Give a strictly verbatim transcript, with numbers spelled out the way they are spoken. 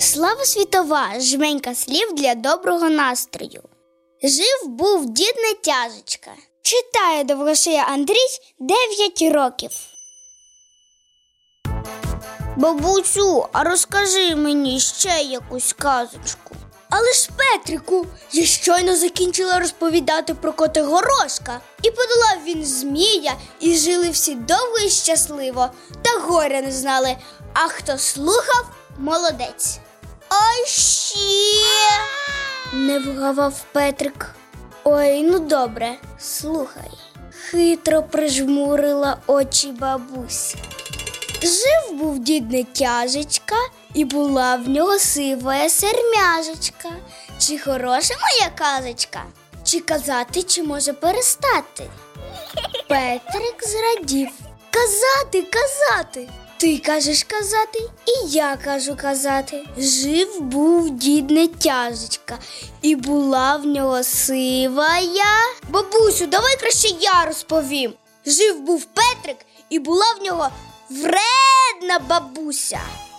Слава світова, жменька слів для доброго настрою. Жив був дід Нетяжечка. Читає Довгошия Андрій дев'ять років. Бабусю, а розкажи мені ще якусь казочку. Але ж, Петрику, я щойно закінчила розповідати про Котигорошка. І подолав він змія, і жили всі довго і щасливо, та горя не знали. А хто слухав – молодець. А ще... не вгавав Петрик. Ой, ну добре, слухай. Хитро прижмурила очі бабуся. Жив був дід Нетяжечка, і була в нього сивая сермяжечка. Чи хороша моя казочка? Чи казати, чи може перестати? Петрик зрадів. Казати, казати. Ти кажеш казати, і я кажу казати. Жив був дід Нетяжечка, і була в нього сивая... Бабусю, давай краще я розповім. Жив був Петрик, і була в нього вредна бабуся.